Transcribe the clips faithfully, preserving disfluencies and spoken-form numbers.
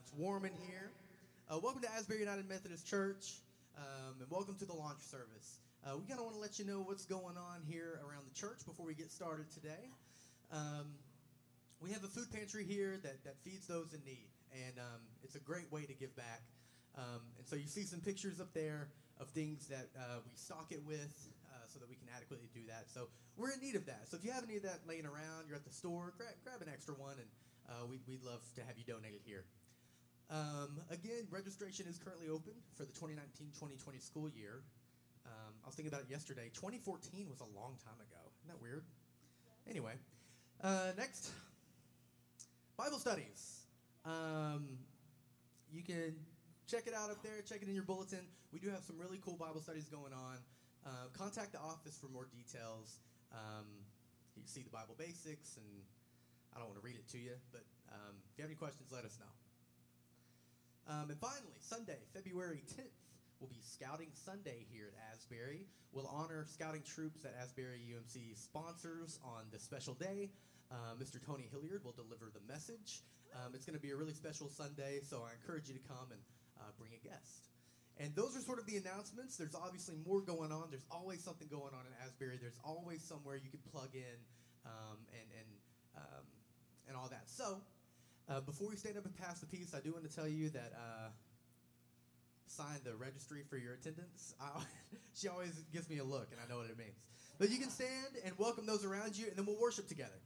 it's warm in here. Uh, welcome to Asbury United Methodist Church, um, and welcome to the launch service. Uh, we kind of want to let you know what's going on here around the church before we get started today. Um, we have a food pantry here that, that feeds those in need, and um, it's a great way to give back. Um, and so you see some pictures up there of things that uh, we stock it with uh, so that we can adequately do that. So we're in need of that. So if you have any of that laying around, you're at the store, grab, grab an extra one, and uh, we, we'd love to have you donate it here. Um, again, registration is currently open for the twenty nineteen twenty twenty school year. Um, I was thinking about it yesterday. twenty fourteen was a long time ago. Isn't that weird? Yeah. Anyway, uh, next, Bible studies. Um, you can check it out up there. Check it in your bulletin. We do have some really cool Bible studies going on. Uh, contact the office for more details. Um, you can see the Bible basics, and I don't want to read it to you, but um, if you have any questions, let us know. Um, and finally, Sunday, February tenth, will be Scouting Sunday here at Asbury. We'll honor scouting troops that Asbury U M C sponsors on this special day. Uh, Mister Tony Hilliard will deliver the message. Um, it's going to be a really special Sunday, so I encourage you to come and uh, bring a guest. And those are sort of the announcements. There's obviously more going on. There's always something going on in Asbury. There's always somewhere you can plug in um, and and um, and all that. So uh, before we stand up and pass the peace, I do want to tell you that uh, sign the registry for your attendance. I, she always gives me a look, and I know what it means. But you can stand and welcome those around you, and then we'll worship together.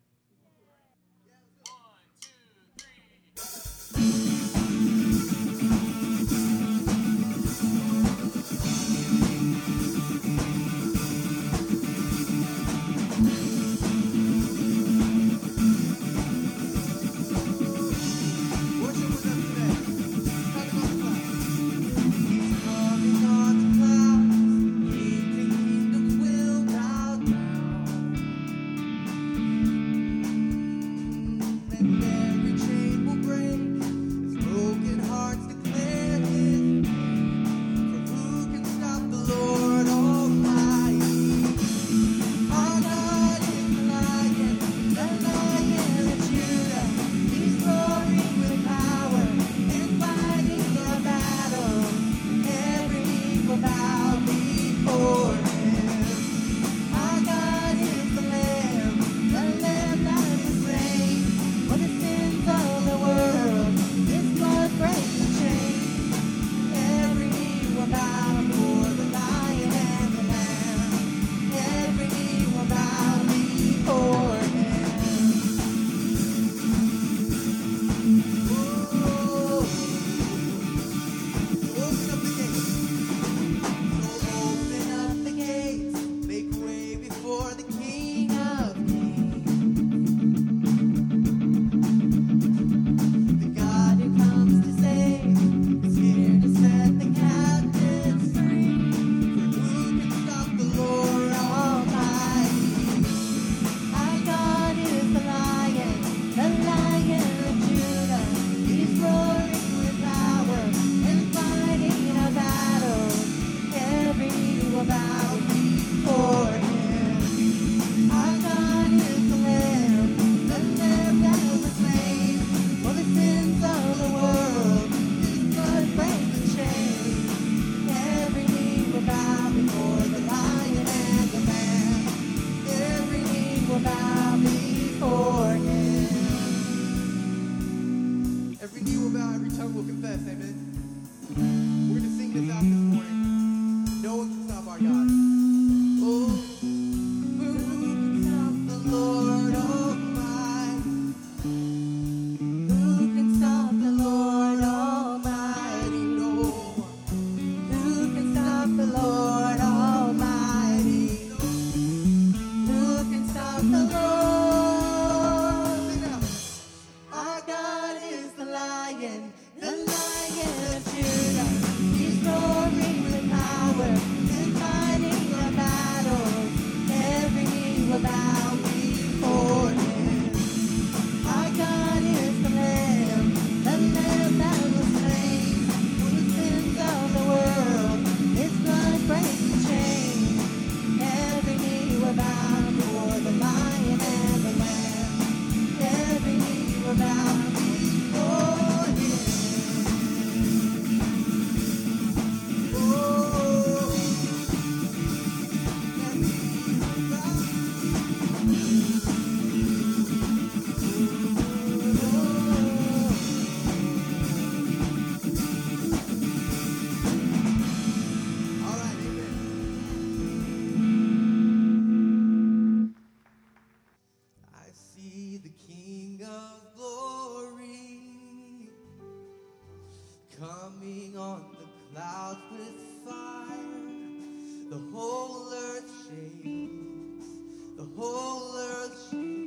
clouds with fire. The whole earth shakes. The whole earth shakes.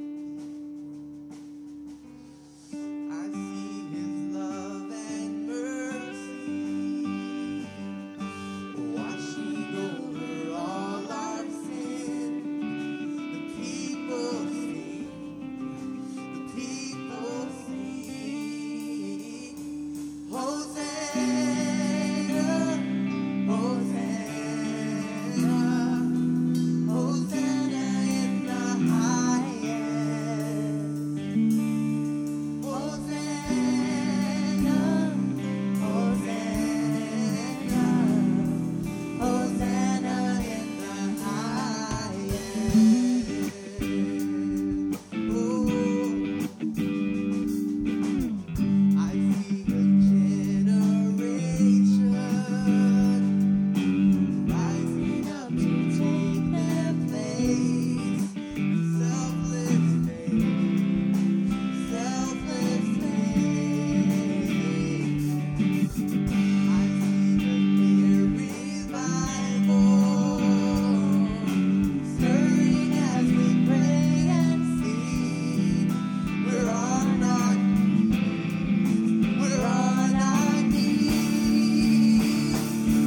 I see His love and mercy washing over all our sin. The people sing. The people sing. Hosanna, Hosanna, Hosanna in the highest. Hosanna, Hosanna, Hosanna in the highest. Ooh. I see a generation rising up to take their place. Selfless faith, selfless faith. I see the clear revival stirring as we pray and sing. We're on our we're on our knees.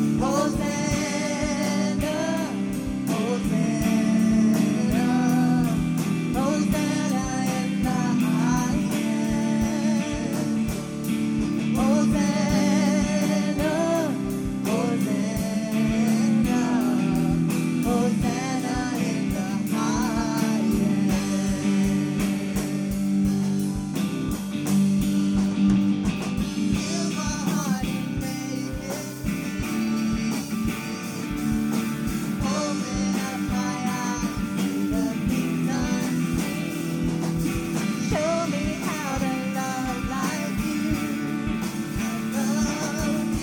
Hosanna, Hosanna, Hosanna in the highest. Hosanna, Hosanna, Hosanna in the highest. Heal my heart and make it free. Open up my eyes to the things unseen. Show me how to love like you love me.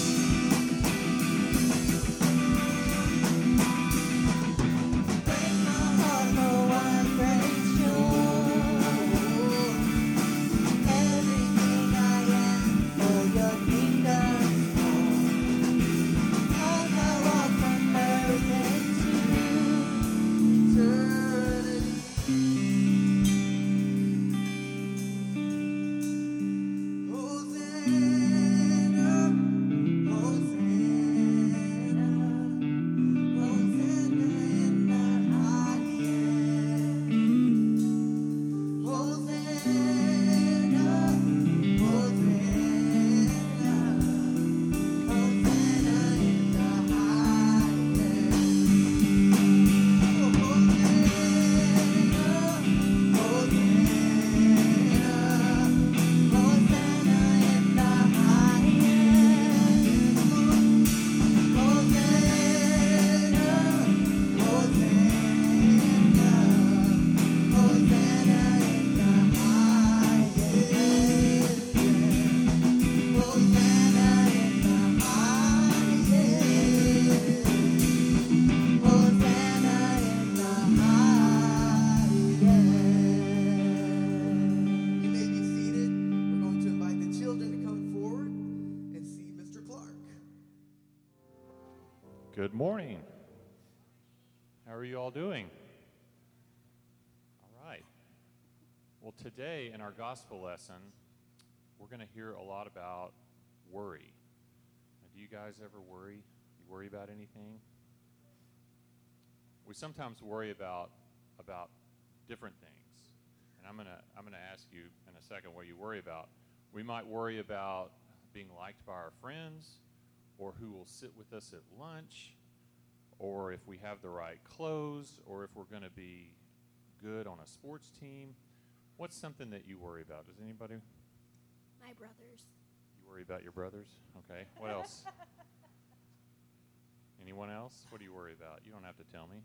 Break my heart for one great sure. Everything I am for your kingdom. As I walk from earth into eternity. Hosanna, Hosanna, Hosanna in the highest. Hosanna, Hosanna, Hosanna in the highest. Hosanna, Hosanna, Hosanna in the highest. Hosanna, Hosanna, Hosanna in the highest. Hosanna in the highest. Hosanna in the highest. You may be seated. We're going to invite the children to come forward and see Mister Clark. Good morning. How are you all doing? All right. Well, today in our gospel lesson, we're going to hear a lot about worry. Now, do you guys ever worry? You worry about anything? We sometimes worry about about different things. And I'm going to I'm going to ask you in a second what you worry about. We might worry about being liked by our friends, or who will sit with us at lunch, or if we have the right clothes, or if we're going to be good on a sports team. What's something that you worry about? Does anybody? My brothers. You worry about your brothers? Okay. What else? Anyone else? What do you worry about? You don't have to tell me.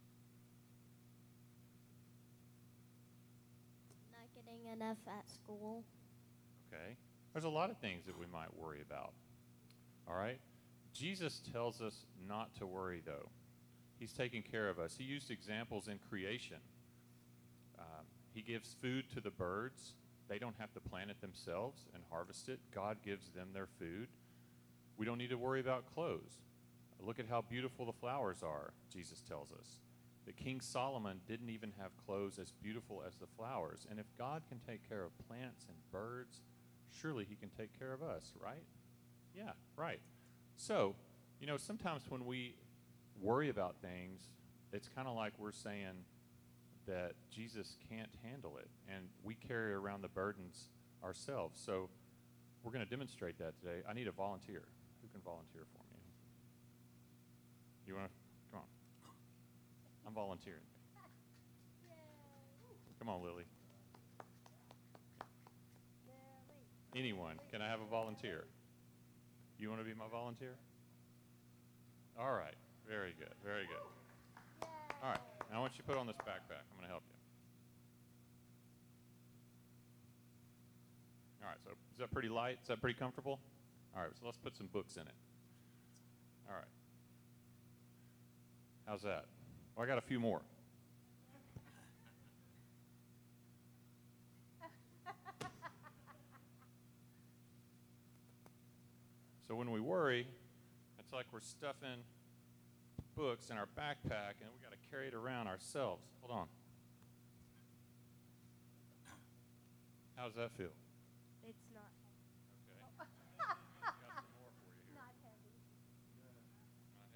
Not getting enough at school. Okay. There's a lot of things that we might worry about. All right? Jesus tells us not to worry, though. He's taking care of us. He used examples in creation. Um, he gives food to the birds. They don't have to plant it themselves and harvest it. God gives them their food. We don't need to worry about clothes. Look at how beautiful the flowers are, Jesus tells us. That King Solomon didn't even have clothes as beautiful as the flowers. And if God can take care of plants and birds, surely he can take care of us, right? Yeah, right. So, you know, sometimes when we worry about things, it's kind of like we're saying that Jesus can't handle it, and we carry around the burdens ourselves. So we're going to demonstrate that today. I need a volunteer. Who can volunteer for me? You want to? Come on. I'm volunteering. Come on, Lily. Anyone. Can I have a volunteer? You want to be my volunteer? All right. Very good. Very good. All right. Now I want you to put on this backpack. I'm going to help you. All right. So is that pretty light? Is that pretty comfortable? All right. So let's put some books in it. All right. How's that? Well, I got a few more. So when we worry, it's like we're stuffing books in our backpack, and we got to carry it around ourselves. Hold on. How does that feel? It's not Okay. Got some more for you here. not heavy. Not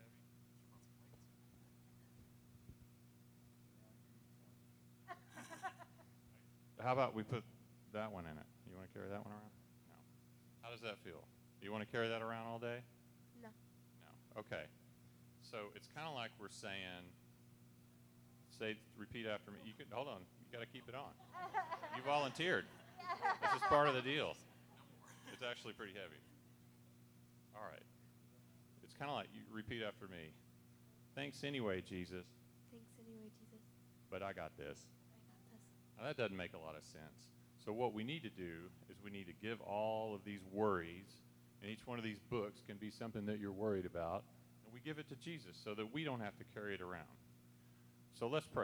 heavy? How about we put that one in it? You want to carry that one around? No. How does that feel? Do you want to carry that around all day? No. No. Okay. So it's kind of like we're saying, say, repeat after me. You can hold on. You got to keep it on. You volunteered. This is part of the deal. It's actually pretty heavy. All right. It's kind of like you repeat after me. Thanks anyway, Jesus. Thanks anyway, Jesus. But I got this. I got this. Now, that doesn't make a lot of sense. So what we need to do is we need to give all of these worries, and each one of these books can be something that you're worried about, and we give it to Jesus so that we don't have to carry it around. So let's pray.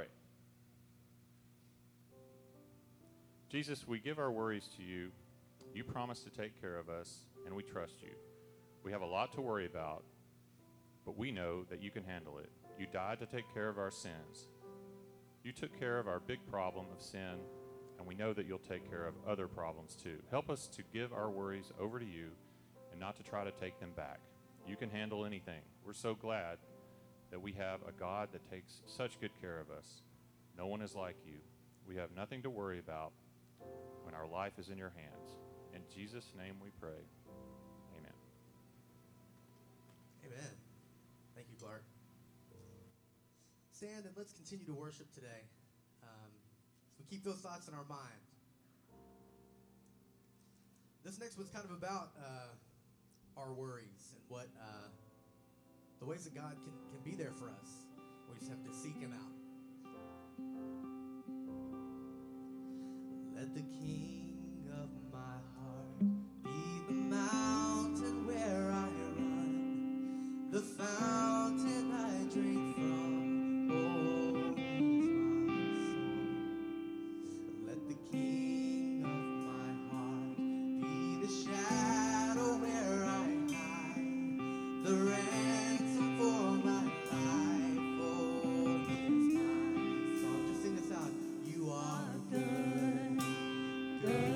Jesus, we give our worries to you. You promise to take care of us, and we trust you. We have a lot to worry about, but we know that you can handle it. You died to take care of our sins. You took care of our big problem of sin, and we know that you'll take care of other problems too. Help us to give our worries over to you and not to try to take them back. You can handle anything. We're so glad that we have a God that takes such good care of us. No one is like you. We have nothing to worry about when our life is in your hands. In Jesus' name we pray. Amen. Amen. Thank you, Clark. Stand and let's continue to worship today. Um, so we keep those thoughts in our mind. This next one's kind of about uh, our worries and what uh, the ways that God can, can be there for us. We just have to seek him out. Let the King of my heart be the mountain where I run, the fountain I drink from. Oh, he's my song. Let the King of my heart be the shadow where I hide, the ransom for my life. Oh, he's my song. Just sing this out. You are good. Good.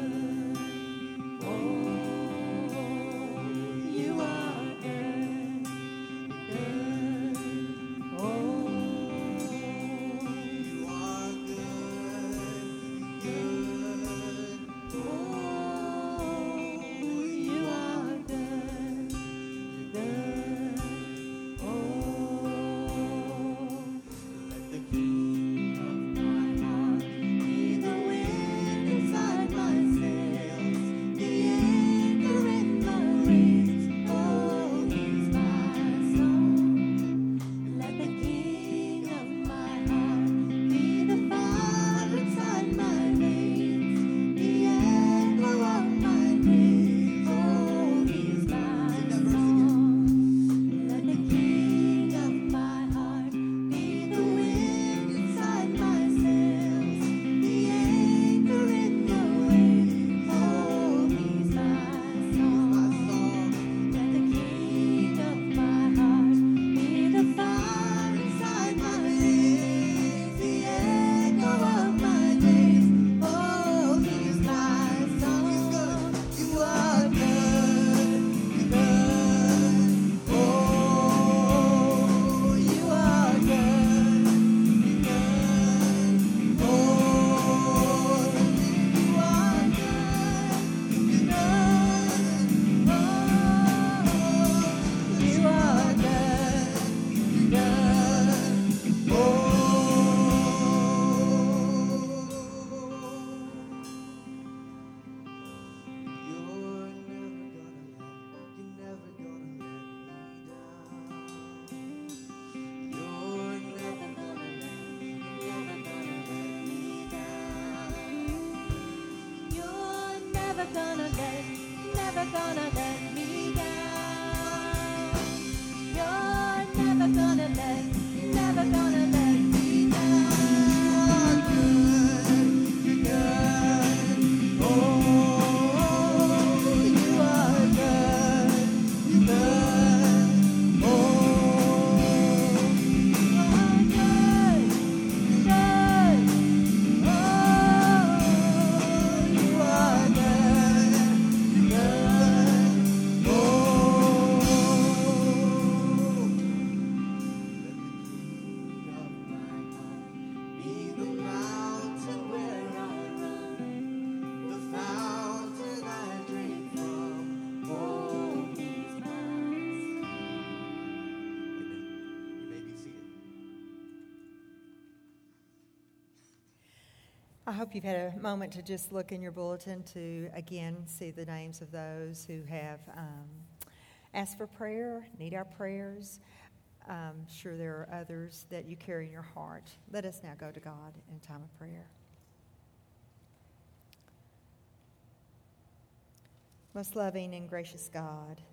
gonna let, never gonna let me down. You're never gonna let, never gonna let me down. You're good, oh, you are good, good, oh, You are good, good. Oh, you are good, good, oh. Let the king of my heart be the mountain where I run, the fountain I drink from. Oh, he's mine. Amen. You may be seated. I hope you've had a moment to just look in your bulletin to, again, see the names of those who have um, asked for prayer, need our prayers. I'm sure there are others that you carry in your heart. Let us now go to God in a time of prayer. Most loving and gracious God,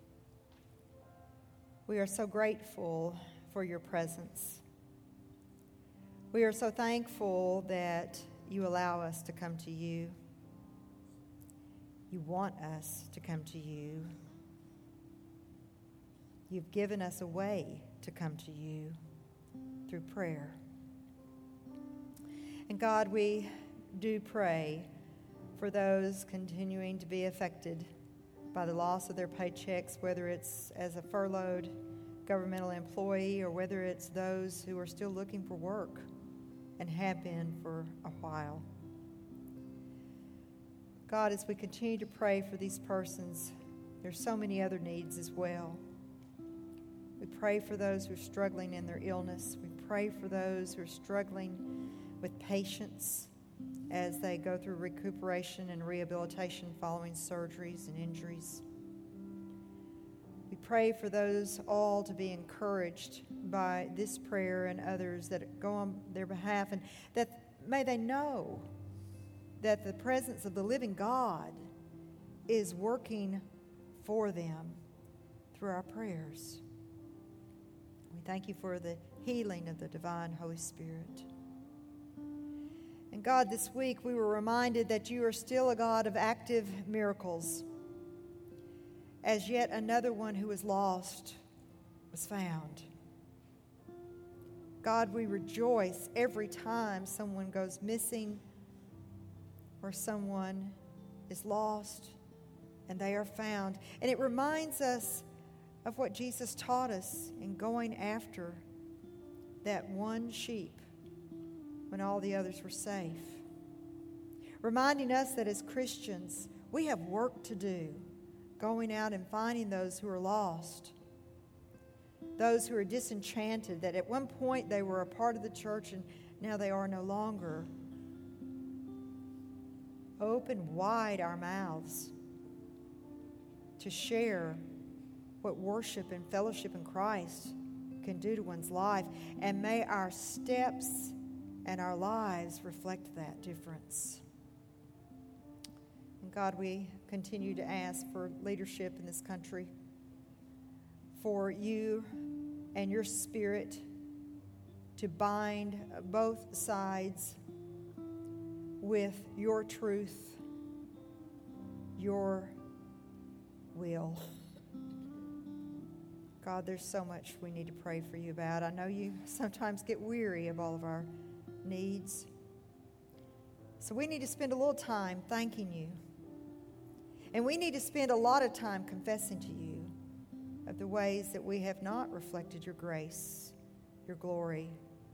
we are so grateful for your presence. We are so thankful that you allow us to come to you. You want us to come to you. You've given us a way to come to you through prayer. And God, we do pray for those continuing to be affected by the loss of their paychecks, whether it's as a furloughed governmental employee or whether it's those who are still looking for work and have been for a while. God, as we continue to pray for these persons, there's so many other needs as well. We pray for those who are struggling in their illness. We pray for those who are struggling with patience as they go through recuperation and rehabilitation following surgeries and injuries. We pray for those all to be encouraged by this prayer and others that go on their behalf, and that may they know that the presence of the living God is working for them through our prayers. We thank you for the healing of the divine Holy Spirit. And God, this week we were reminded that you are still a God of active miracles, as yet another one who was lost was found. God, we rejoice every time someone goes missing or someone is lost and they are found. And it reminds us of what Jesus taught us in going after that one sheep when all the others were safe. Reminding us that as Christians, we have work to do, going out and finding those who are lost, those who are disenchanted, that at one point they were a part of the church and now they are no longer. Open wide our mouths to share what worship and fellowship in Christ can do to one's life, and may our steps and our lives reflect that difference. And God, we continue to ask for leadership in this country, for you and your Spirit to bind both sides with your truth, your will. God, there's so much we need to pray for you about. I know you sometimes get weary of all of our needs. So we need to spend a little time thanking you. And we need to spend a lot of time confessing to you of the ways that we have not reflected your grace, your glory.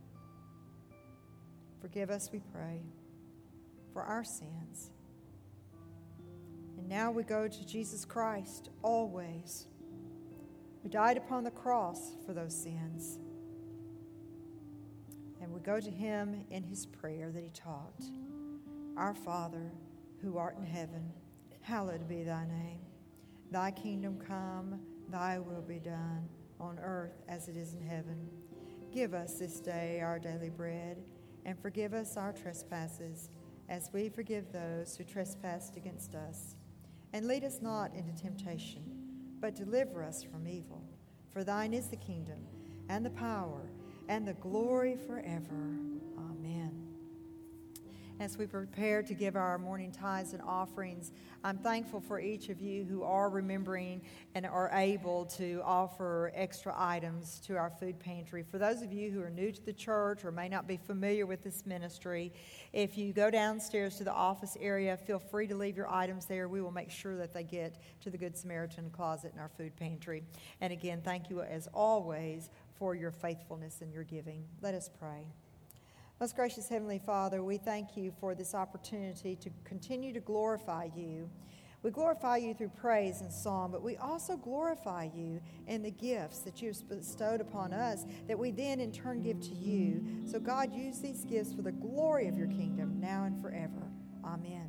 Forgive us, we pray, for our sins. And now we go to Jesus Christ always, who died upon the cross for those sins. And we go to him in his prayer that he taught. Our Father, who art in heaven, hallowed be thy name. Thy kingdom come, thy will be done, on earth as it is in heaven. Give us this day our daily bread, and forgive us our trespasses, as we forgive those who trespass against us. and lead us not into temptation, but deliver us from evil. For thine is the kingdom, and the power, and the glory forever. Amen. As we prepare to give our morning tithes and offerings, I'm thankful for each of you who are remembering and are able to offer extra items to our food pantry. For those of you who are new to the church or may not be familiar with this ministry, if you go downstairs to the office area, feel free to leave your items there. We will make sure that they get to the Good Samaritan closet in our food pantry. And again, thank you as always for your faithfulness and your giving. Let us pray. Most gracious Heavenly Father, we thank you for this opportunity to continue to glorify you. We glorify you through praise and song, but we also glorify you in the gifts that you have bestowed upon us that we then in turn give to you. So God, use these gifts for the glory of your kingdom now and forever. Amen.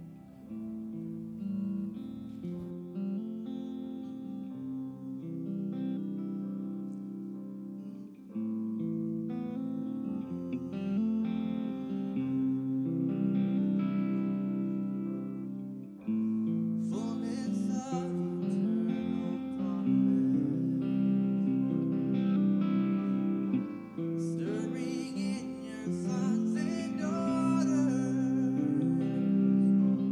Stirring in your sons and daughters.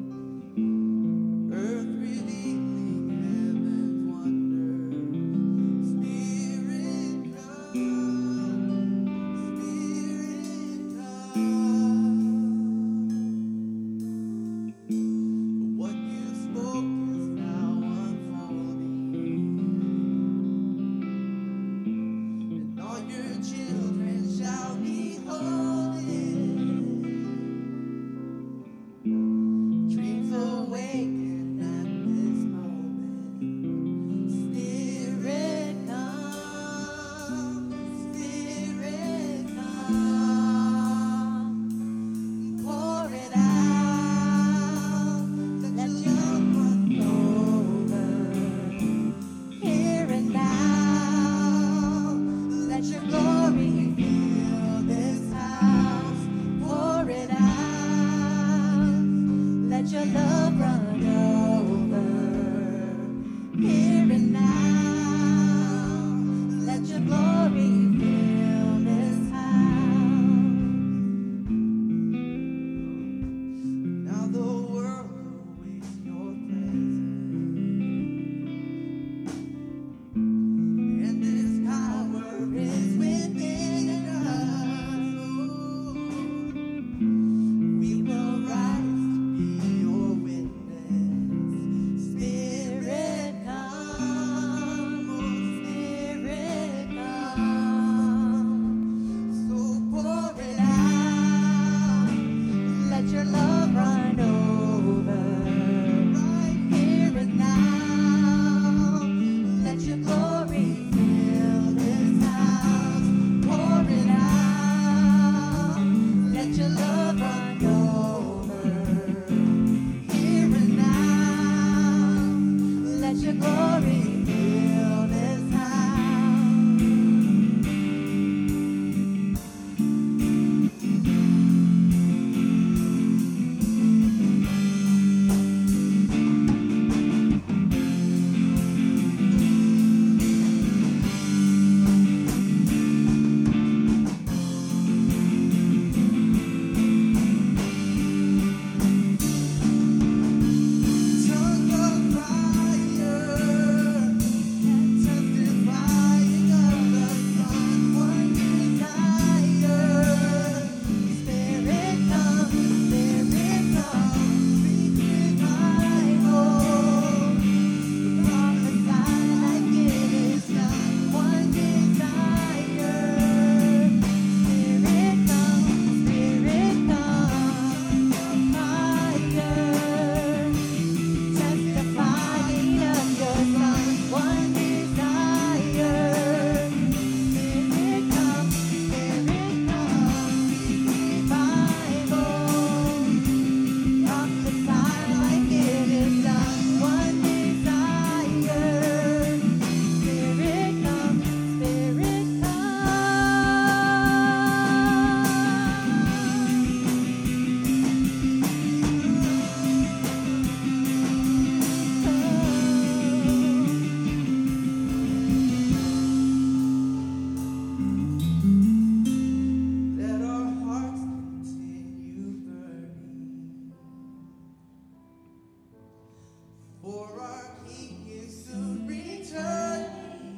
for our King is soon returning.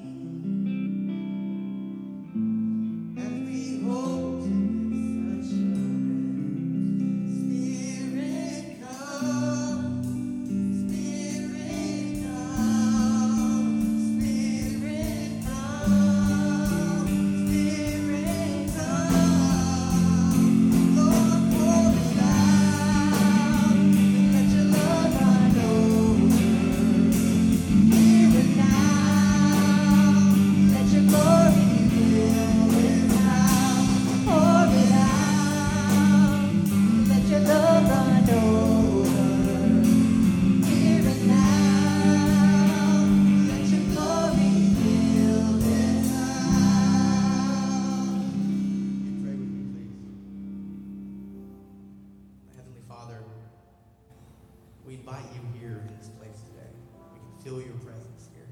And we hold in such a Spirit come, Spirit come, Spirit come, Spirit come. Lord, pour it out, let your love run over. Here and now, let your glory fill this house. Pour it out, let your love run over. Here and now, let your glory fill this house. You pray with me, please. Heavenly Father, we invite you here in this place today. We can feel your presence here.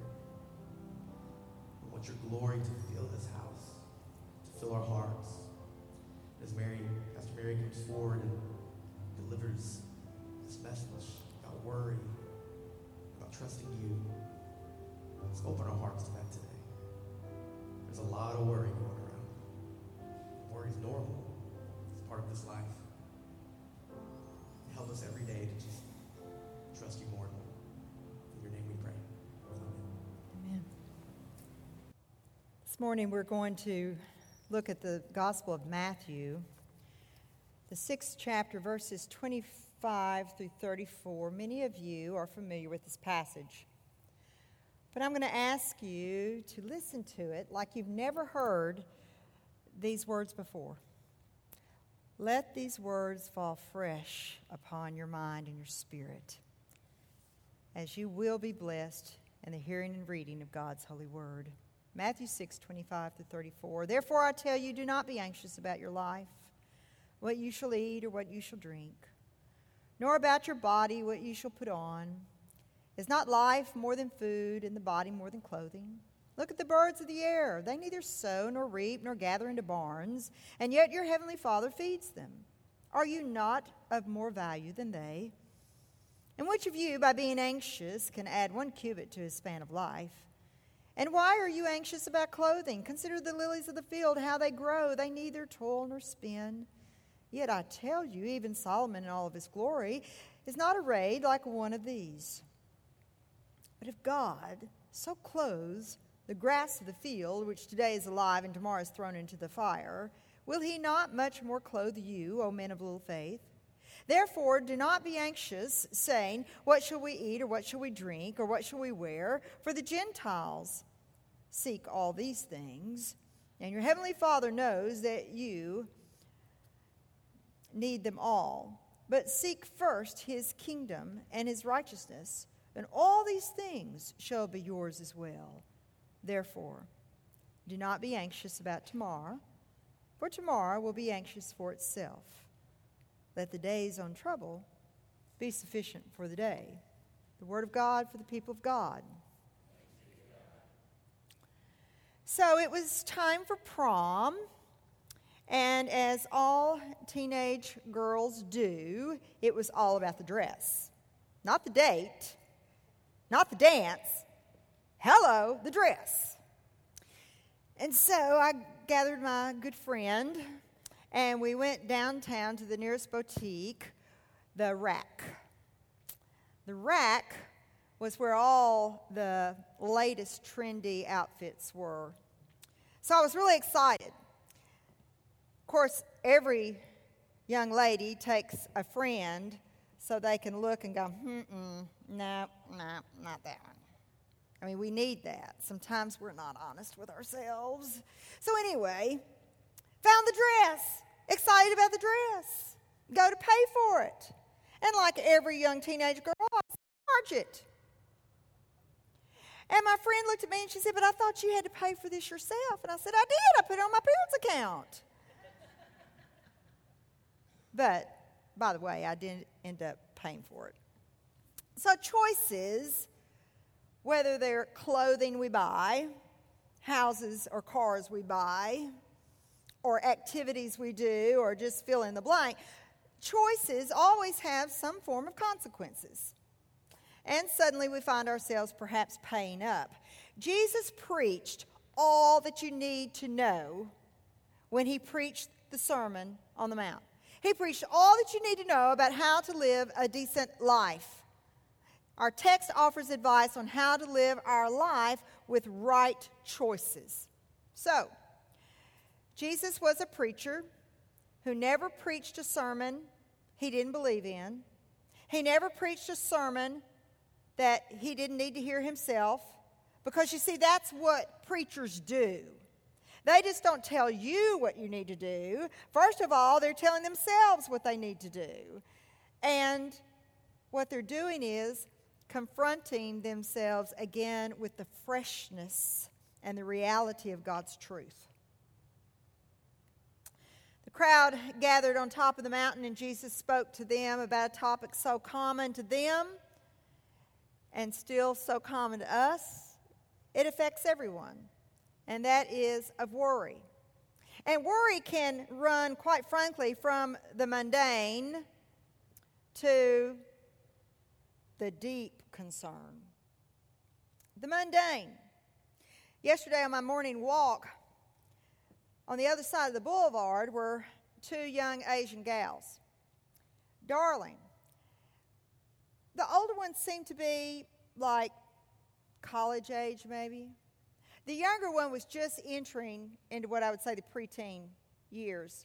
We want your glory to fill this house, to fill our hearts. As Mary, Pastor Mary comes forward and delivers this message about worry, about trusting you, let's open our hearts to that today. There's a lot of worry going around. Worry is normal. It's part of this life. Help us every day to just trust you more and more. In your name we pray. Amen. Amen. This morning we're going to look at the Gospel of Matthew, the sixth chapter, verses twenty-five through thirty-four. Many of you are familiar with this passage, but I'm going to ask you to listen to it like you've never heard these words before. Let these words fall fresh upon your mind and your spirit, as you will be blessed in the hearing and reading of God's holy word. Matthew six, twenty-five to thirty-four. Therefore I tell you, do not be anxious about your life, what you shall eat or what you shall drink, nor about your body, what you shall put on. Is not life more than food, and the body more than clothing? Look at the birds of the air. They neither sow nor reap nor gather into barns, and yet your heavenly Father feeds them. Are you not of more value than they? And which of you, by being anxious, can add one cubit to his span of life? And why are you anxious about clothing? Consider the lilies of the field, how they grow. They neither toil nor spin. Yet I tell you, even Solomon in all of his glory is not arrayed like one of these. But if God so clothes the grass of the field, which today is alive and tomorrow is thrown into the fire, will he not much more clothe you, O men of little faith? Therefore, do not be anxious, saying, what shall we eat, or what shall we drink, or what shall we wear? For the Gentiles seek all these things, and your heavenly Father knows that you need them all. But seek first his kingdom and his righteousness, and all these things shall be yours as well. Therefore, do not be anxious about tomorrow, for tomorrow will be anxious for itself. Let the day's own trouble be sufficient for the day. The word of God for the people of God. So it was time for prom, and as all teenage girls do, it was all about the dress. Not the date, not the dance. Hello, the dress. And so I gathered my good friend, and we went downtown to the nearest boutique, the Rack. The Rack was where all the latest trendy outfits were. So I was really excited. Of course, every young lady takes a friend so they can look and go, mm-mm, no, no, not that one. I mean, we need that. Sometimes we're not honest with ourselves. So anyway, found the dress. Excited about the dress. Go to pay for it. And like every young teenage girl, I charge it. And my friend looked at me and she said, but I thought you had to pay for this yourself. And I said, I did. I put it on my parents' account. But, by the way, I didn't end up paying for it. So choices, whether they're clothing we buy, houses or cars we buy, or activities we do, or just fill in the blank, choices always have some form of consequences. and suddenly we find ourselves perhaps paying up. Jesus preached all that you need to know when he preached the Sermon on the Mount. He preached all that you need to know about how to live a decent life. Our text offers advice on how to live our life with right choices. So, Jesus was a preacher who never preached a sermon he didn't believe in. He never preached a sermon that he didn't need to hear himself, because you see, that's what preachers do. They just don't tell you what you need to do. First of all, they're telling themselves what they need to do. And what they're doing is confronting themselves again with the freshness and the reality of God's truth. The crowd gathered on top of the mountain, and Jesus spoke to them about a topic so common to them and still so common to us. It affects everyone, and that is of worry. And worry can run, quite frankly, from the mundane to the deep concern. The mundane. Yesterday on my morning walk, on the other side of the boulevard were two young Asian gals. Darling. The older ones seemed to be like college age, maybe. The younger one was just entering into what I would say the preteen years.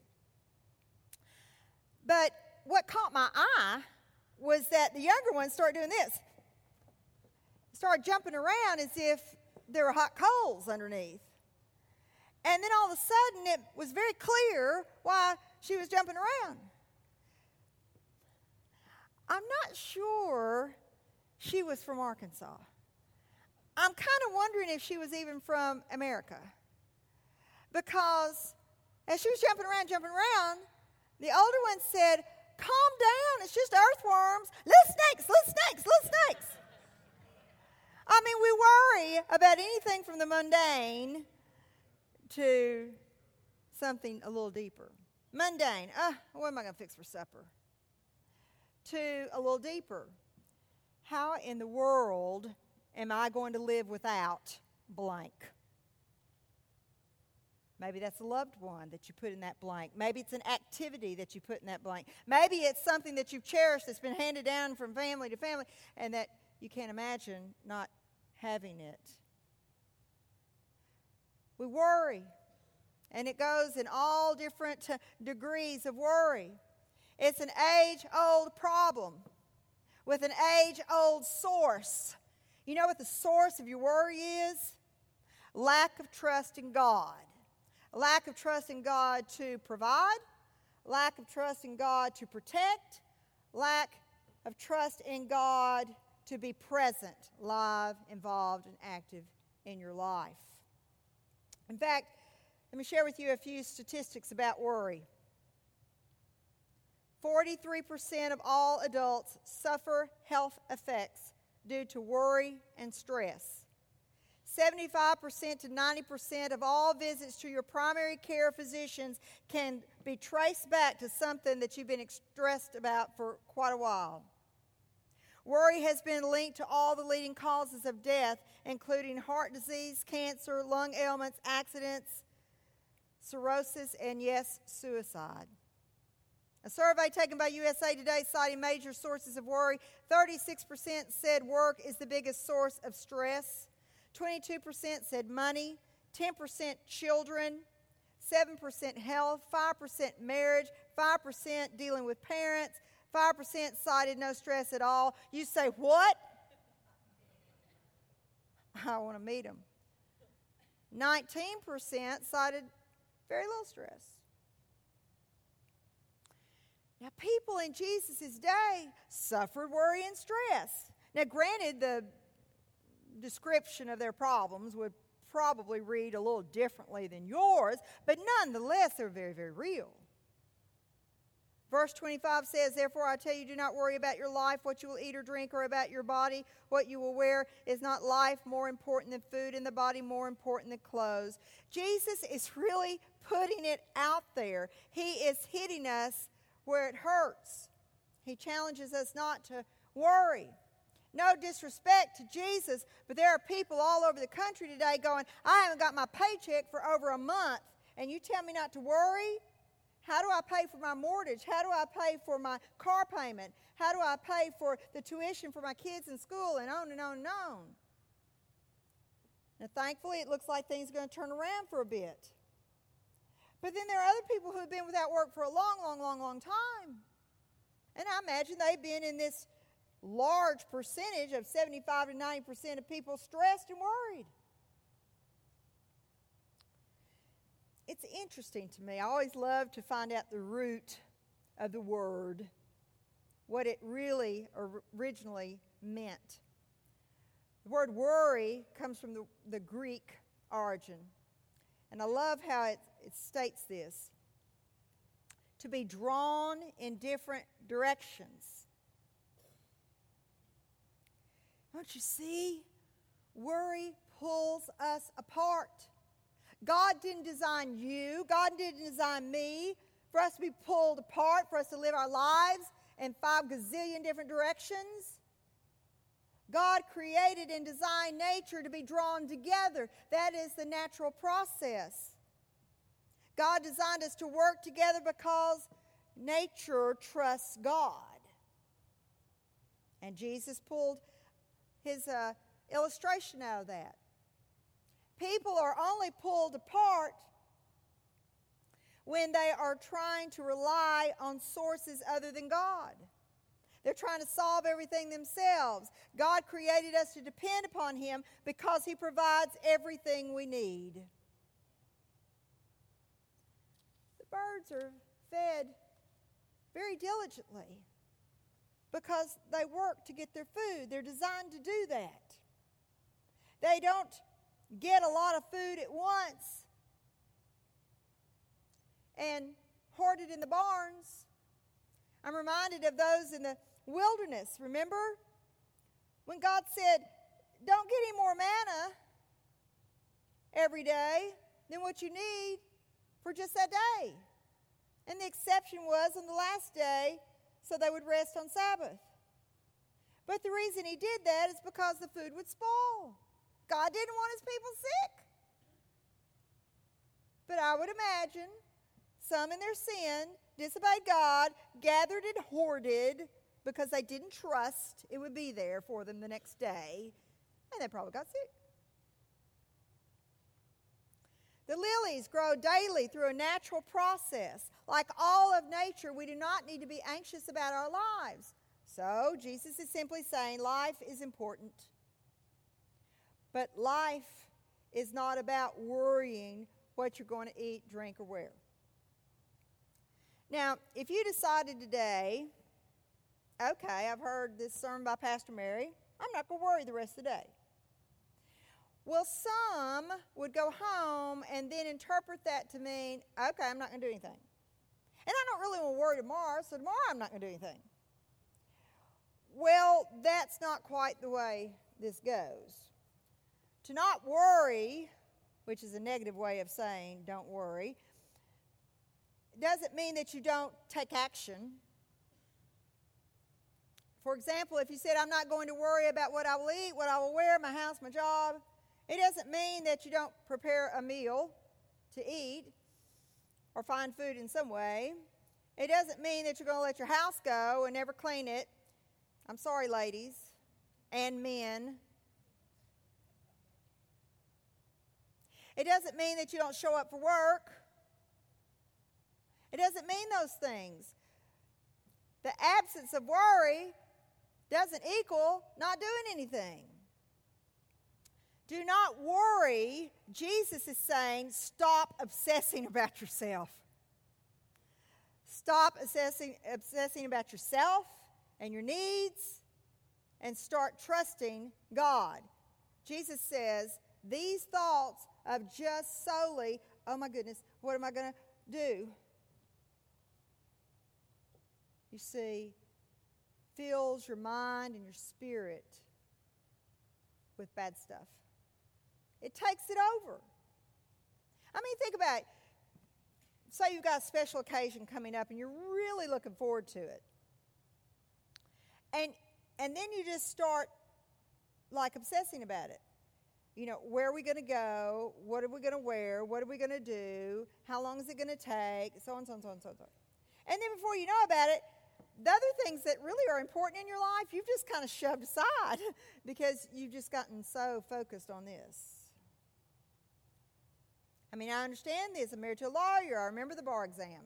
But what caught my eye was that the younger one started doing this. Started jumping around as if there were hot coals underneath. And then all of a sudden, it was very clear why she was jumping around. I'm not sure she was from Arkansas. I'm kind of wondering if she was even from America. Because as she was jumping around, jumping around, the older one said, "Calm down, it's just earthworms. Little snakes, little snakes, little snakes." I mean, we worry about anything from the mundane to something a little deeper. Mundane, uh, what am I going to fix for supper? To a little deeper. How in the world am I going to live without blank? Maybe that's a loved one that you put in that blank. Maybe it's an activity that you put in that blank. Maybe it's something that you've cherished that's been handed down from family to family and that you can't imagine not having it. We worry, and it goes in all different uh, degrees of worry. It's an age-old problem with an age-old source. You know what the source of your worry is? Lack of trust in God. Lack of trust in God to provide. Lack of trust in God to protect. Lack of trust in God to be present, live, involved, and active in your life. In fact, let me share with you a few statistics about worry. forty-three percent of all adults suffer health effects due to worry and stress. seventy-five percent to ninety percent of all visits to your primary care physicians can be traced back to something that you've been stressed about for quite a while. Worry has been linked to all the leading causes of death, including heart disease, cancer, lung ailments, accidents, cirrhosis, and yes, suicide. A survey taken by U S A Today citing major sources of worry, thirty-six percent said work is the biggest source of stress, twenty-two percent said money, ten percent children, seven percent health, five percent marriage, five percent dealing with parents, five percent cited no stress at all. You say, what? I want to meet them. nineteen percent cited very little stress. Now, people in Jesus' day suffered worry and stress. Now, granted, the description of their problems would probably read a little differently than yours, but nonetheless, they're very, very real. Verse twenty-five says, "Therefore I tell you, do not worry about your life, what you will eat or drink, or about your body, what you will wear. Is not life more important than food, and the body more important than clothes?" Jesus is really putting it out there. He is hitting us where it hurts. He challenges us not to worry. no disrespect to Jesus, but there are people all over the country today going, I haven't got my paycheck for over a month, and you tell me not to worry? How do I pay for my mortgage? How do I pay for my car payment? How do I pay for the tuition for my kids in school? And on and on and on. Now, thankfully, it looks like things are going to turn around for a bit. But then there are other people who have been without work for a long, long, long, long time. And I imagine they've been in this large percentage of seventy-five to ninety percent of people stressed and worried. It's interesting to me. I always love to find out the root of the word, what it really originally meant. The word worry comes from the, the Greek origin. And I love how it, it states this. To be drawn in different directions. Don't you see? Worry pulls us apart. God didn't design you. God didn't design me for us to be pulled apart, for us to live our lives in five gazillion different directions. God created and designed nature to be drawn together. That is the natural process. God designed us to work together because nature trusts God. And Jesus pulled his uh, illustration out of that. People are only pulled apart when they are trying to rely on sources other than God. They're trying to solve everything themselves. God created us to depend upon him because he provides everything we need. The birds are fed very diligently because they work to get their food. They're designed to do that. They don't get a lot of food at once and hoard it in the barns. I'm reminded of those in the wilderness. Remember when God said, don't get any more manna every day than what you need for just that day. And the exception was on the last day so they would rest on Sabbath. But the reason he did that is because the food would spoil. God didn't want his people sick. But I would imagine some in their sin disobeyed God, gathered and hoarded because they didn't trust it would be there for them the next day, and they probably got sick. The lilies grow daily through a natural process. Like all of nature, we do not need to be anxious about our lives. So Jesus is simply saying life is important. But life is not about worrying what you're going to eat, drink, or wear. Now, if you decided today, okay, I've heard this sermon by Pastor Mary, I'm not going to worry the rest of the day. Well, some would go home and then interpret that to mean, okay, I'm not going to do anything. And I don't really want to worry tomorrow, so tomorrow I'm not going to do anything. Well, that's not quite the way this goes. To not worry, which is a negative way of saying don't worry, doesn't mean that you don't take action. For example, if you said, I'm not going to worry about what I will eat, what I will wear, my house, my job, it doesn't mean that you don't prepare a meal to eat or find food in some way. It doesn't mean that you're going to let your house go and never clean it. I'm sorry, ladies and men. It doesn't mean that you don't show up for work. It doesn't mean those things. The absence of worry doesn't equal not doing anything. Do not worry. Jesus is saying, stop obsessing about yourself. Stop obsessing, obsessing about yourself and your needs and start trusting God. Jesus says, these thoughts of just solely, oh my goodness, what am I going to do? You see, fills your mind and your spirit with bad stuff. It takes it over. I mean, think about it. Say you've got a special occasion coming up and you're really looking forward to it. And, and then you just start like obsessing about it. You know, where are we going to go? What are we going to wear? What are we going to do? How long is it going to take? So on, so on, so on, so on. And then before you know about it, the other things that really are important in your life, you've just kind of shoved aside because you've just gotten so focused on this. I mean, I understand this. I'm married to a lawyer. I remember the bar exam.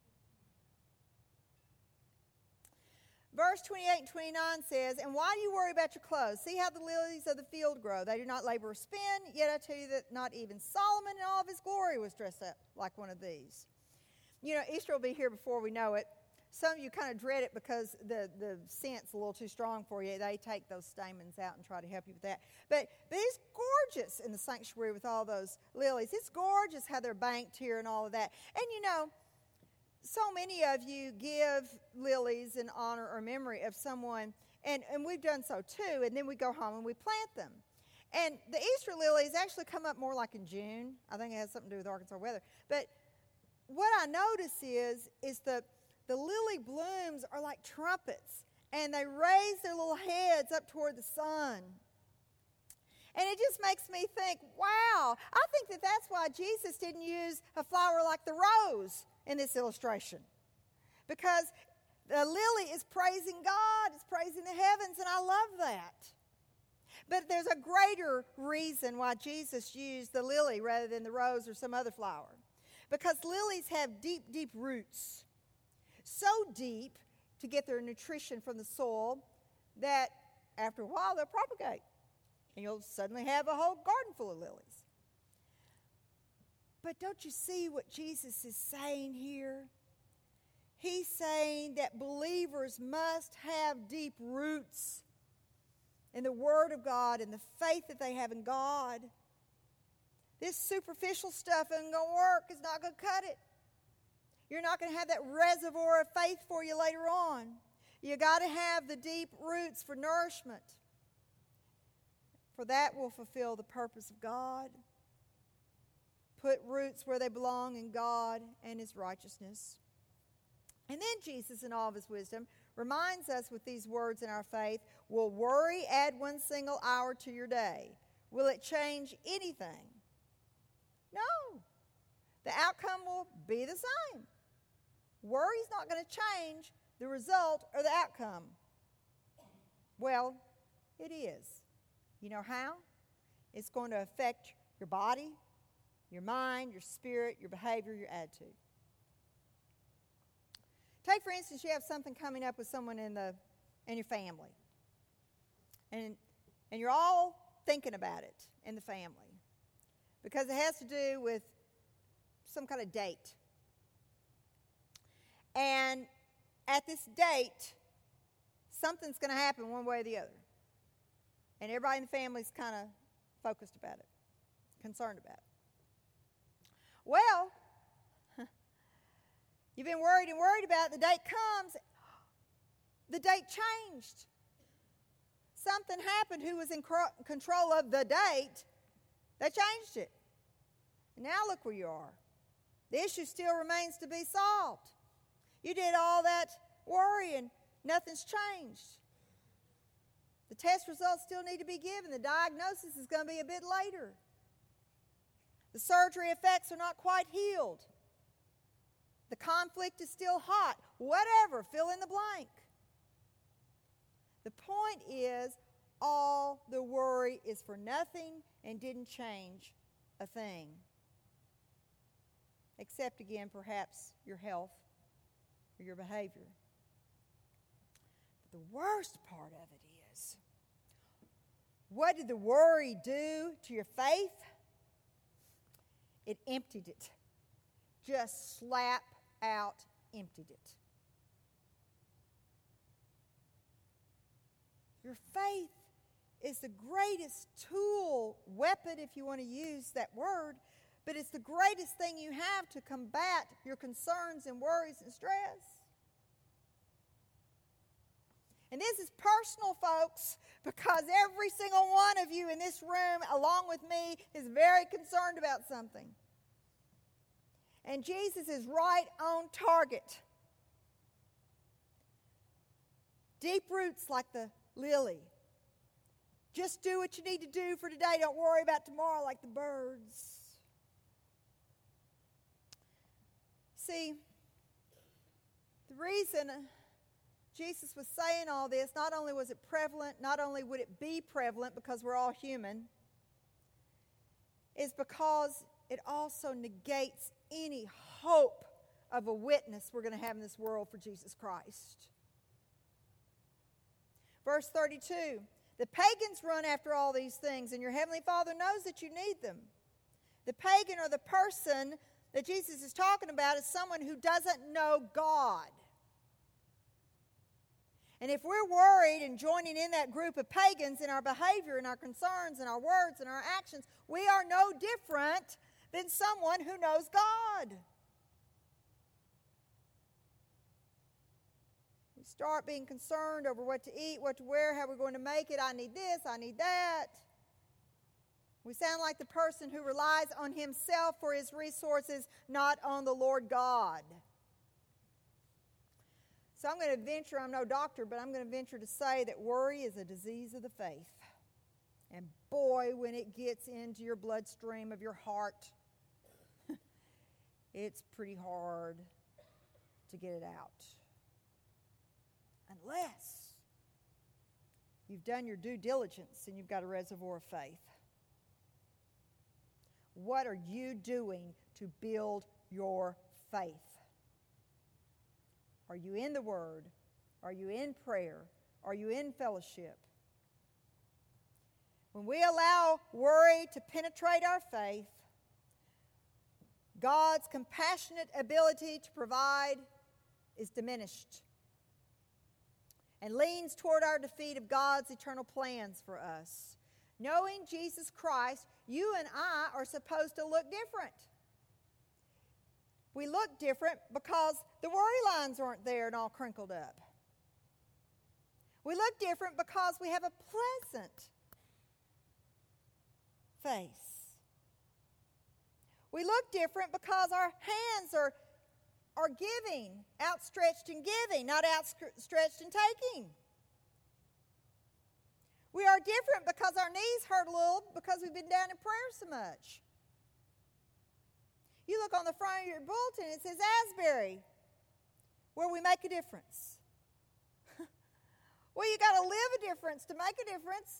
Verse twenty-eight and twenty-nine says, "And why do you worry about your clothes? See how the lilies of the field grow. They do not labor or spin. Yet I tell you that not even Solomon in all of his glory was dressed up like one of these." You know, Easter will be here before we know it. Some of you kind of dread it because the, the scent's a little too strong for you. They take those stamens out and try to help you with that. But, but it's gorgeous in the sanctuary with all those lilies. It's gorgeous how they're banked here and all of that. And you know, so many of you give lilies in honor or memory of someone, and, and we've done so too, and then we go home and we plant them. And the Easter lilies actually come up more like in June. I think it has something to do with Arkansas weather. But what I notice is, is the, the lily blooms are like trumpets, and they raise their little heads up toward the sun. And it just makes me think, wow, I think that that's why Jesus didn't use a flower like the rose in this illustration. Because the lily is praising God, it's praising the heavens, and I love that. But there's a greater reason why Jesus used the lily rather than the rose or some other flower. Because lilies have deep, deep roots. So deep to get their nutrition from the soil that after a while they'll propagate. And you'll suddenly have a whole garden full of lilies. But don't you see what Jesus is saying here? He's saying that believers must have deep roots in the Word of God and the faith that they have in God. This superficial stuff isn't going to work. It's not going to cut it. You're not going to have that reservoir of faith for you later on. You got to have the deep roots for nourishment. For that will fulfill the purpose of God. Put roots where they belong in God and His righteousness. And then Jesus, in all of His wisdom, reminds us with these words in our faith, will worry add one single hour to your day? Will it change anything? No. The outcome will be the same. Worry's not going to change the result or the outcome. Well, it is. You know how? It's going to affect your body, your mind, your spirit, your behavior, your attitude. Take, for instance, you have something coming up with someone in the in your family. And, and you're all thinking about it in the family. Because it has to do with some kind of date. And at this date, something's going to happen one way or the other. And everybody in the family is kind of focused about it, concerned about it. Well, you've been worried and worried about it. The date comes. The date changed. Something happened. Who was in control of the date? They changed it. And now look where you are. The issue still remains to be solved. You did all that worrying. Nothing's changed. The test results still need to be given. The diagnosis is going to be a bit later. The surgery effects are not quite healed. The conflict is still hot. Whatever, fill in the blank. The point is, all the worry is for nothing and didn't change a thing. Except, again, perhaps your health or your behavior. But the worst part of it is, what did the worry do to your faith? It emptied it. Just slap out emptied it. Your faith is the greatest tool, weapon if you want to use that word, but it's the greatest thing you have to combat your concerns and worries and stress. And this is personal, folks, because every single one of you in this room, along with me, is very concerned about something. And Jesus is right on target. Deep roots like the lily. Just do what you need to do for today. Don't worry about tomorrow like the birds. See, the reason Jesus was saying all this, not only was it prevalent, not only would it be prevalent because we're all human, is because it also negates any hope of a witness we're going to have in this world for Jesus Christ. Verse thirty-two, the pagans run after all these things, and your heavenly Father knows that you need them. The pagan, or the person that Jesus is talking about, is someone who doesn't know God. And if we're worried and joining in that group of pagans in our behavior and our concerns and our words and our actions, we are no different than someone who knows God. We start being concerned over what to eat, what to wear, how we're going to make it. I need this, I need that. We sound like the person who relies on himself for his resources, not on the Lord God. So I'm going to venture, I'm no doctor, but I'm going to venture to say that worry is a disease of the faith. And boy, when it gets into your bloodstream of your heart, it's pretty hard to get it out. Unless you've done your due diligence and you've got a reservoir of faith. What are you doing to build your faith? Are you in the Word? Are you in prayer? Are you in fellowship? When we allow worry to penetrate our faith, God's compassionate ability to provide is diminished and leans toward our defeat of God's eternal plans for us. Knowing Jesus Christ, you and I are supposed to look different. We look different because the worry lines aren't there and all crinkled up. We look different because we have a pleasant face. We look different because our hands are, are giving, outstretched in giving, not outstretched in taking. We are different because our knees hurt a little because we've been down in prayer so much. You look on the front of your bulletin, it says Asbury, where we make a difference. Well, you got to live a difference to make a difference.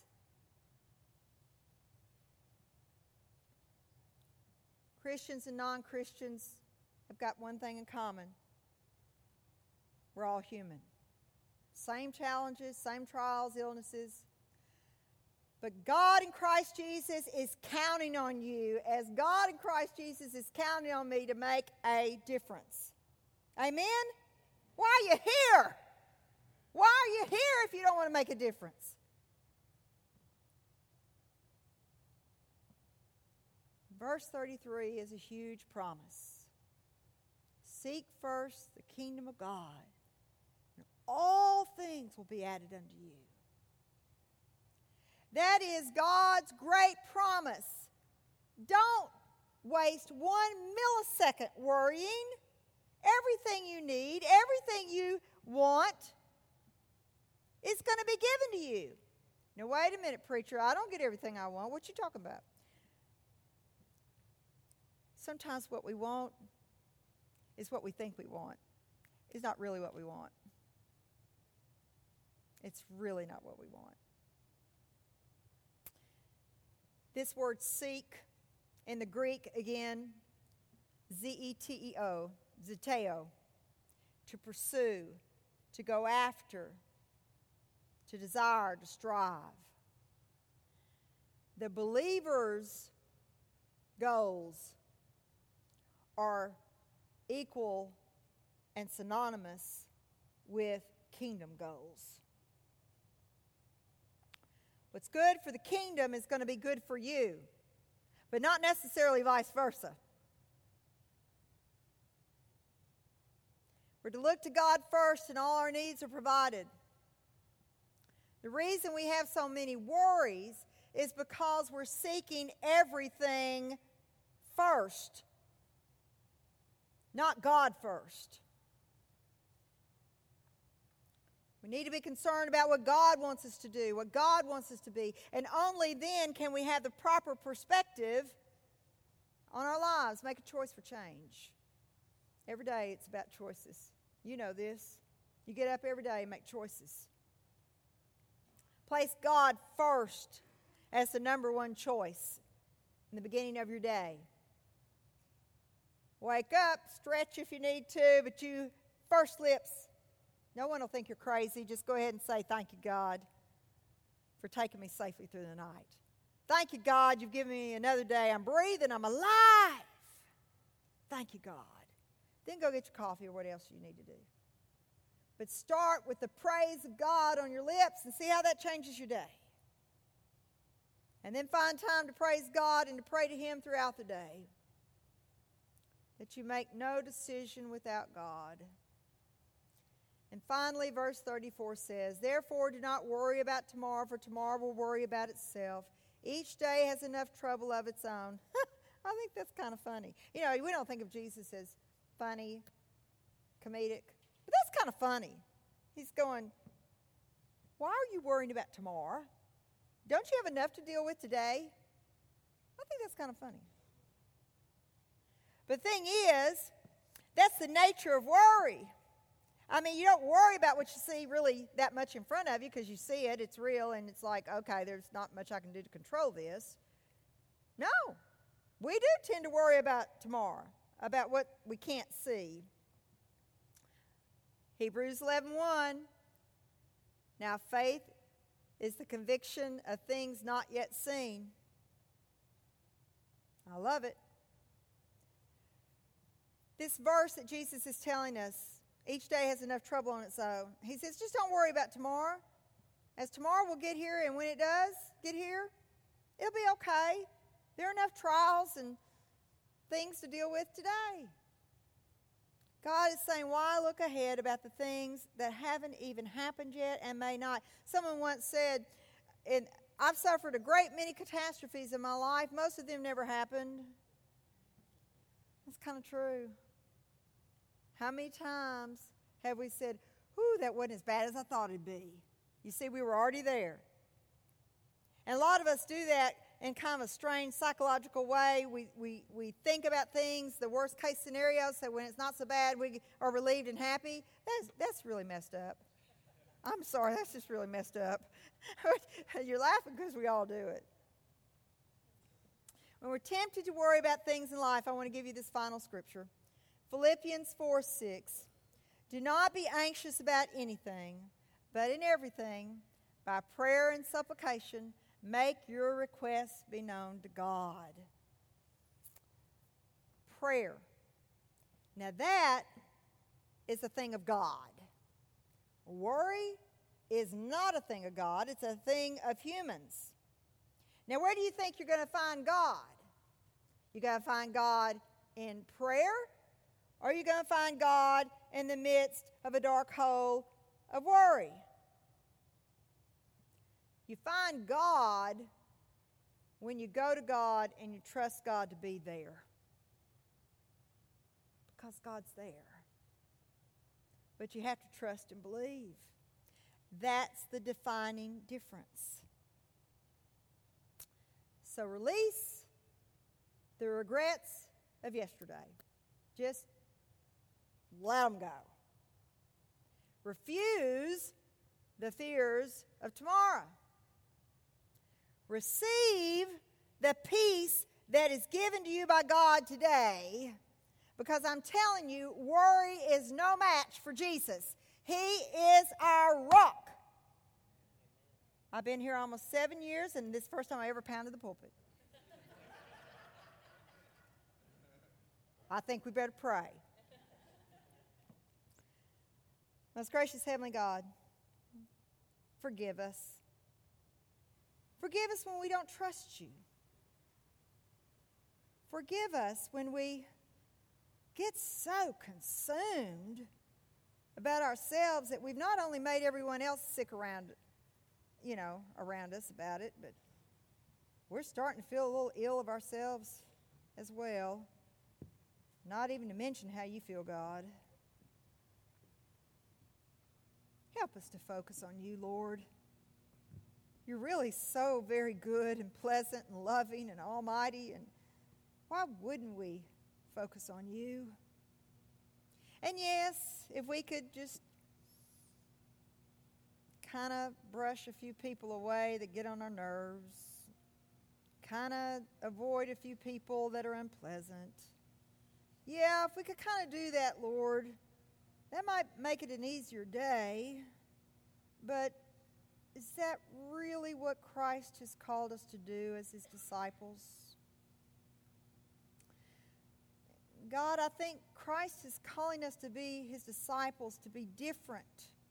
Christians and non-Christians have got one thing in common. We're all human. Same challenges, same trials, illnesses. But God in Christ Jesus is counting on you, as God in Christ Jesus is counting on me to make a difference. Amen? Why are you here? Why are you here if you don't want to make a difference? Verse thirty-three is a huge promise. Seek first the kingdom of God, and all things will be added unto you. That is God's great promise. Don't waste one millisecond worrying. Everything you need, everything you want, is going to be given to you. Now, wait a minute, preacher. I don't get everything I want. What you talking about? Sometimes what we want is what we think we want. It's not really what we want. It's really not what we want. This word seek in the Greek, again, Z E T E O, zeteo, to pursue, to go after, to desire, to strive. The believer's goals are equal and synonymous with kingdom goals. What's good for the kingdom is going to be good for you, but not necessarily vice versa. We're to look to God first, and all our needs are provided. The reason we have so many worries is because we're seeking everything first, not God first. We need to be concerned about what God wants us to do, what God wants us to be. And only then can we have the proper perspective on our lives. Make a choice for change. Every day it's about choices. You know this. You get up every day and make choices. Place God first as the number one choice in the beginning of your day. Wake up, stretch if you need to, but you first lips. No one will think you're crazy. Just go ahead and say, thank you, God, for taking me safely through the night. Thank you, God, you've given me another day. I'm breathing. I'm alive. Thank you, God. Then go get your coffee or what else you need to do. But start with the praise of God on your lips and see how that changes your day. And then find time to praise God and to pray to Him throughout the day. That you make no decision without God. And finally, verse thirty-four says, therefore do not worry about tomorrow, for tomorrow will worry about itself. Each day has enough trouble of its own. I think that's kind of funny. You know, we don't think of Jesus as funny, comedic, but that's kind of funny. He's going, why are you worrying about tomorrow? Don't you have enough to deal with today? I think that's kind of funny. But the thing is, that's the nature of worry. I mean, you don't worry about what you see really that much in front of you because you see it, it's real, and it's like, okay, there's not much I can do to control this. No, we do tend to worry about tomorrow, about what we can't see. Hebrews eleven one. Now faith is the conviction of things not yet seen. I love it. This verse that Jesus is telling us, each day has enough trouble on its own. He says, just don't worry about tomorrow. As tomorrow will get here, and when it does get here, it'll be okay. There are enough trials and things to deal with today. God is saying, why look ahead about the things that haven't even happened yet and may not? Someone once said, and I've suffered a great many catastrophes in my life. Most of them never happened. That's kind of true. How many times have we said, whew, that wasn't as bad as I thought it'd be? You see, we were already there. And a lot of us do that in kind of a strange psychological way. We, we, we think about things, the worst case scenario, so when it's not so bad, we are relieved and happy. That's, that's really messed up. I'm sorry, that's just really messed up. You're laughing because we all do it. When we're tempted to worry about things in life, I want to give you this final scripture. Philippians four six. Do not be anxious about anything, but in everything, by prayer and supplication, make your requests be known to God. Prayer. Now that is a thing of God. Worry is not a thing of God. It's a thing of humans. Now where do you think you're going to find God? You're going to find God in prayer? Or are you going to find God in the midst of a dark hole of worry? You find God when you go to God and you trust God to be there. Because God's there. But you have to trust and believe. That's the defining difference. So release the regrets of yesterday. Just let them go. Refuse the fears of tomorrow. Receive the peace that is given to you by God today, because I'm telling you, worry is no match for Jesus. He is our rock. I've been here almost seven years, and this is the first time I ever pounded the pulpit. I think we better pray. Most gracious Heavenly God, forgive us. Forgive us when we don't trust you. Forgive us when we get so consumed about ourselves that we've not only made everyone else sick around, you know, around us about it, but we're starting to feel a little ill of ourselves as well. Not even to mention how you feel, God. Help us to focus on you, Lord. You're really so very good and pleasant and loving and almighty, and why wouldn't we focus on you? And yes, if we could just kind of brush a few people away that get on our nerves, kind of avoid a few people that are unpleasant. Yeah, if we could kind of do that, Lord, that might make it an easier day, but is that really what Christ has called us to do as his disciples? God, I think Christ is calling us to be his disciples, to be different,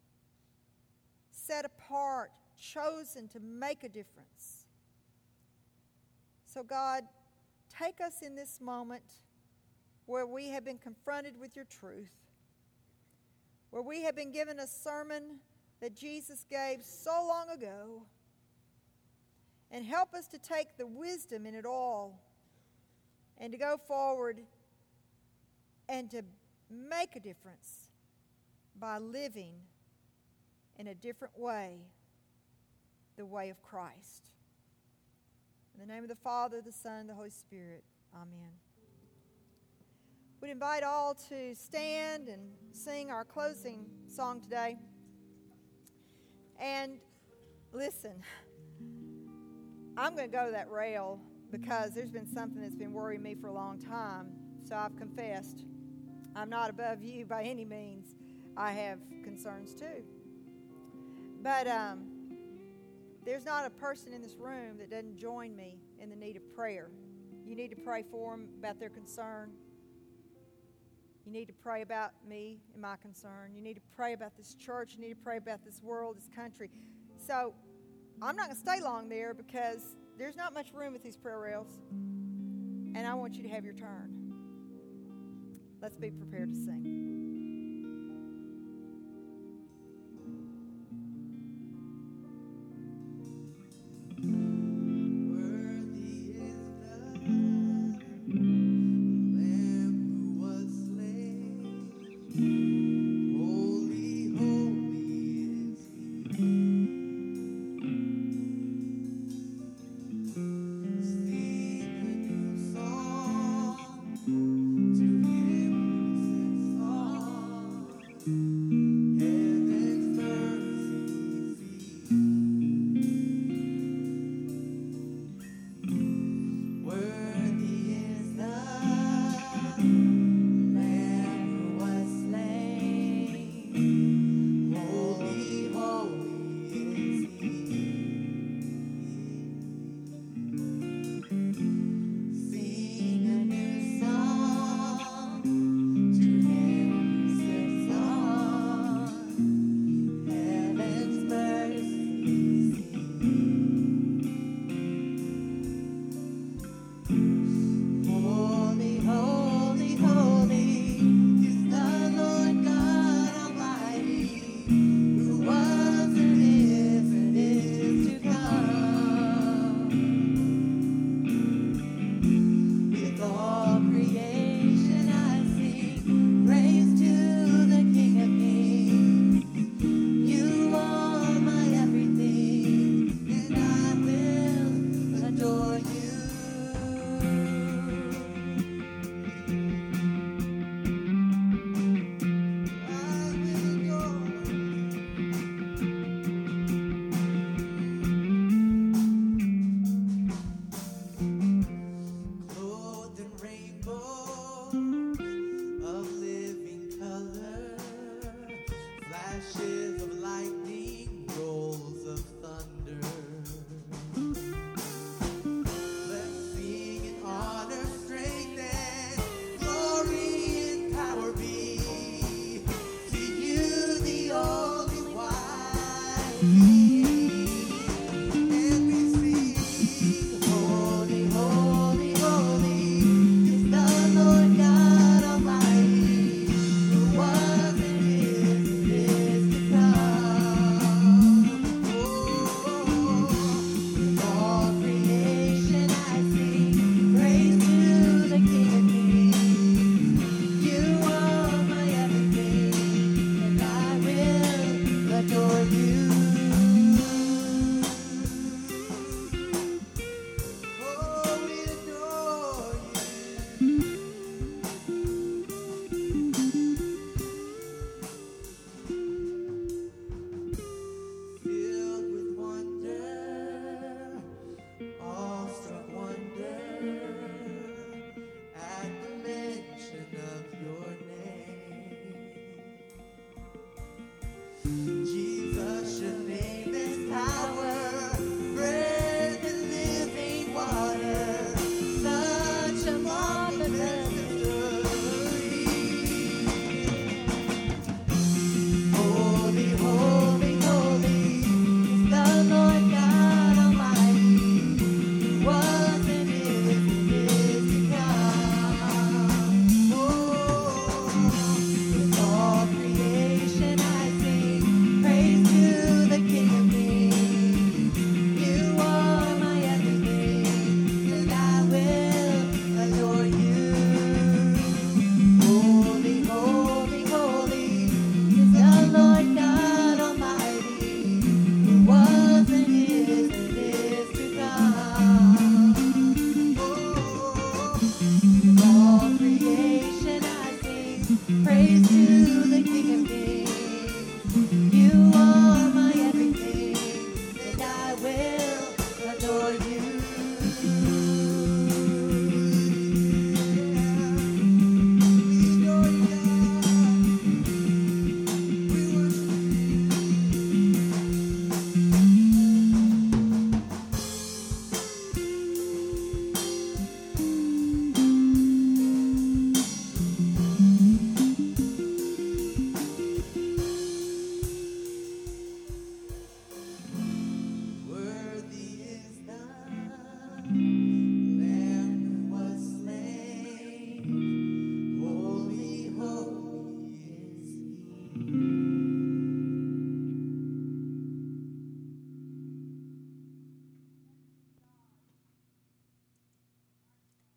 set apart, chosen to make a difference. So God, take us in this moment where we have been confronted with your truth, where we have been given a sermon that Jesus gave so long ago, and help us to take the wisdom in it all and to go forward and to make a difference by living in a different way, the way of Christ. In the name of the Father, the Son, and the Holy Spirit, amen. We'd invite all to stand and sing our closing song today. And listen, I'm going to go to that rail because there's been something that's been worrying me for a long time. So I've confessed. I'm not above you by any means. I have concerns too. But um, there's not a person in this room that doesn't join me in the need of prayer. You need to pray for them about their concern. You need to pray about me and my concern. You need to pray about this church. You need to pray about this world, this country. So I'm not going to stay long there because there's not much room with these prayer rails. And I want you to have your turn. Let's be prepared to sing. To him who sits on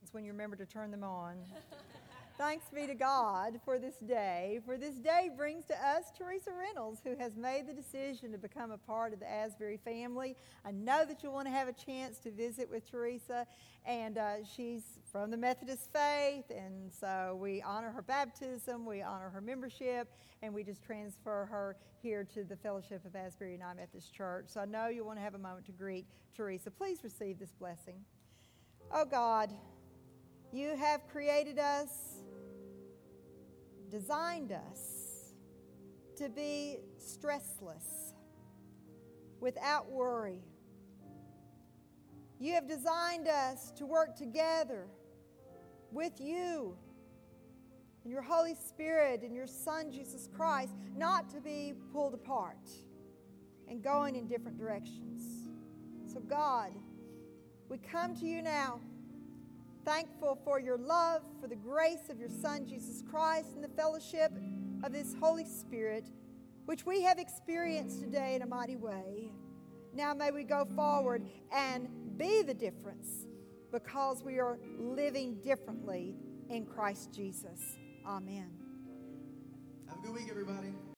It's when you remember to turn them on. Thanks be to God for this day, for this day brings to us Teresa Reynolds, who has made the decision to become a part of the Asbury family. I know that you'll want to have a chance to visit with Teresa, and uh, she's from the Methodist faith, and so we honor her baptism, we honor her membership, and we just transfer her here to the Fellowship of Asbury United Methodist Church. So I know you'll want to have a moment to greet Teresa. Please receive this blessing. Oh God, you have created us, designed us to be stressless, without worry. You have designed us to work together with you and your Holy Spirit and your Son, Jesus Christ, not to be pulled apart and going in different directions. So God, we come to you now, thankful for your love, for the grace of your Son, Jesus Christ, and the fellowship of His Holy Spirit, which we have experienced today in a mighty way. Now may we go forward and be the difference, because we are living differently in Christ Jesus. Amen. Have a good week, everybody.